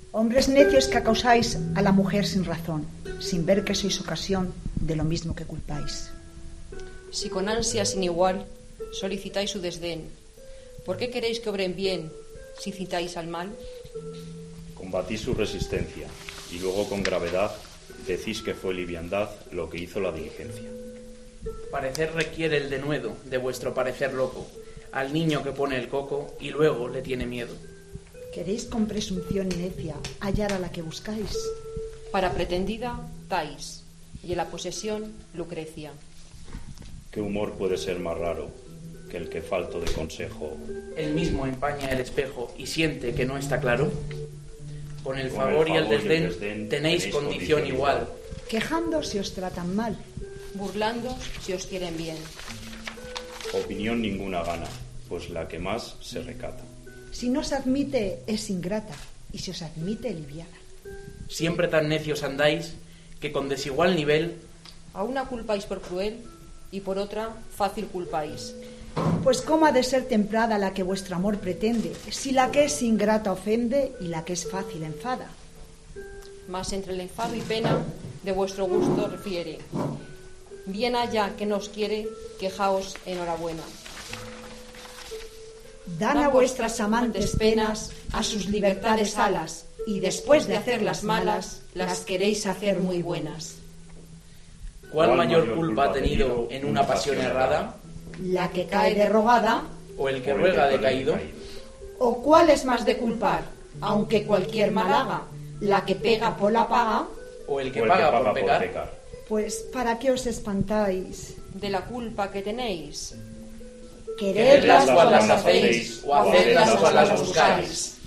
Hombres necios que acausáis a la mujer sin razón, sin ver que sois ocasión de lo mismo que culpáis. Si con ansia sin igual solicitáis su desdén, ¿por qué queréis que obren bien si citáis al mal? Combatís su resistencia y luego con gravedad decís que fue liviandad lo que hizo la diligencia. Parecer requiere el denuedo de vuestro parecer loco, al niño que pone el coco y luego le tiene miedo. Queréis con presunción necia hallar a la que buscáis. Para pretendida, Thais, y en la posesión, Lucrecia. ¿Qué humor puede ser más raro que el que falto de consejo? Él mismo empaña el espejo y siente que no está claro. Con el favor y el desdén tenéis condición igual. Quejando si os tratan mal. Burlando si os quieren bien. Opinión ninguna gana, pues la que más se recata. Si no os admite es ingrata, y si os admite liviana. Siempre tan necios andáis que con desigual nivel A una culpáis por cruel y por otra fácil culpáis. Pues cómo ha de ser templada la que vuestro amor pretende, si la que es ingrata ofende y la que es fácil enfada. Mas entre el enfado y pena de vuestro gusto refiere. Bien haya que nos quiere, quejaos enhorabuena. Dan a vuestras amantes penas a sus libertades alas, y después de hacerlas malas, las queréis hacer muy buenas. ¿Cuál mayor culpa ha tenido en una pasión errada? La que cae derrogada, ¿O el que ruega decaído? o cuál es más de culpar, aunque cualquier mal haga, la que pega por la paga. ¿O el que paga por pecar? Pues ¿para qué os espantáis? De la culpa que tenéis. Queredlas ¿Queredlas o las hacéis, o hacedlas o las buscáis?